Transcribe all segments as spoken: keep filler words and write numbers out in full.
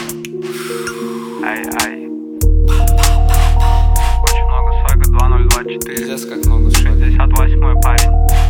Ай, ай. Очень много свега, два ноль два четыре. Пиздец, как много шин. шестьдесят восьмой парень.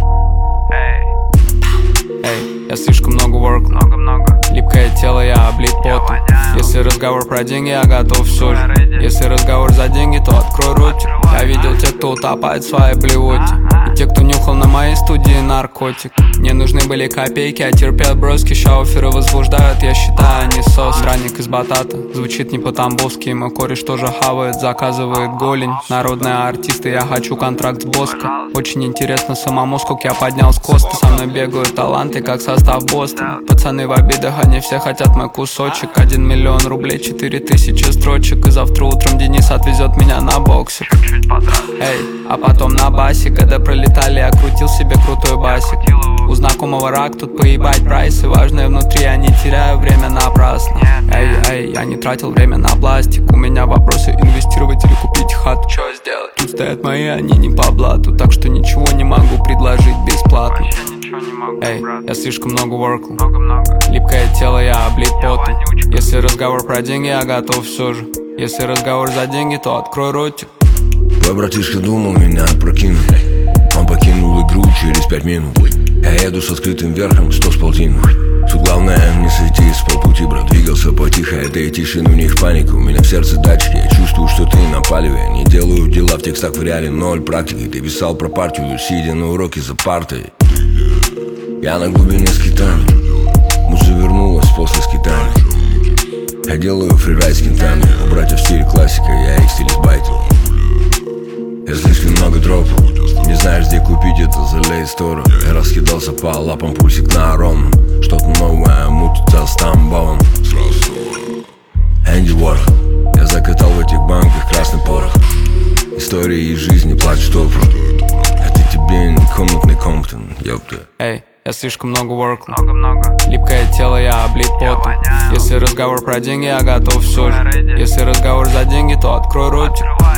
Эй, Эй, я слишком много work. много-много. Липкое тело, я облит Я потом. воняю. Если разговор про деньги, я готов все же. Я ready. Если разговор за деньги, то открой ротик. Я видел тех, кто утопает в своей блевоте, и те, кто нюхал на моей студии наркотик. Мне нужны были копейки, а терпят броски. Шауферы возбуждают, я считаю, они сос. Ранник из батата, звучит не по-тамбовски. Мой кореш тоже хавает, заказывает голень. Народные артисты, я хочу контракт с Боско. Очень интересно самому, сколько я поднял с коста. Со мной бегают таланты, как состав Бостон. Пацаны в обидах, они все хотят мой кусочек. Один миллион рублей, четыре тысячи строчек. И завтра утром Денис отвезет меня на боксе. Чуть подрос. Эй, а потом на басе, когда пролетали, я крутил себе крутой басик. У знакомого рак, тут поебать прайсы. Важное внутри, я не теряю время напрасно. Эй, эй, я не тратил время на пластик. У меня вопросы: инвестировать или купить хату. Чё сделать? Тут стоят мои, они не по блату, так что ничего не могу предложить бесплатно. Вообще ничего не могу, Эй, брат. я слишком много воркал. Много-много. Липкое тело, я облит Я потом. вонючка. Если разговор про деньги, я готов все же. Если разговор за деньги, то открой ротик. Твой братишка думал меня опрокинуть. Он покинул игру через пять минут. Я еду с открытым верхом, сто с полтинной. Тут главное не сойти с полпути, брат. Двигался потихо, этой тишины у них паника. У меня в сердце датчики, я чувствую, что ты на палеве. Я не делаю дела в текстах, в реале ноль практики. Ты писал про партию, сидя на уроке за партой. Я на глубине скитаний. Муза вернулась после скитаний. Я делаю фрирайд с кентами. У братьев в стиле классика, я их стилизбайтил. Я слишком много дропал. Не знаешь, где купить это, залей сторон. Я раскидался по лапам, пульсик на аром. Что-то новое мутится с Тамбовом. Энди Уорхол. Я закатал в этих банках красный порох. Истории из жизни, плачь штопор. Это тебе не комнатный Комптон, ёпта. Эй, я слишком много воркал. Много-много. Липкое тело, я облит Я потом. воняю. Если разговор про деньги, я готов все же. Я ready. Если разговор за деньги, то открой ротик. Открывай.